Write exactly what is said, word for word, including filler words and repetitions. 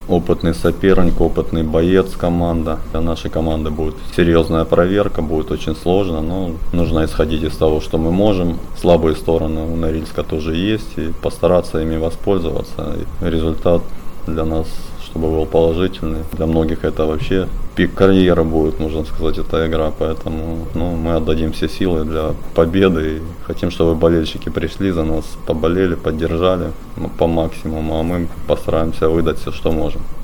опытный соперник, опытный боец команда. Для нашей команды будет серьезная проверка, будет очень сложно, но нужно исходить из того, что мы можем. Слабые стороны у Норильска тоже есть, и постараться ими воспользоваться. И результат для нас, чтобы был положительный. Для многих это вообще пик карьеры будет, можно сказать, эта игра. Поэтому ну, мы отдадим все силы для победы. И хотим, чтобы болельщики пришли за нас, поболели, поддержали по максимуму, а мы постараемся выдать все, что можем.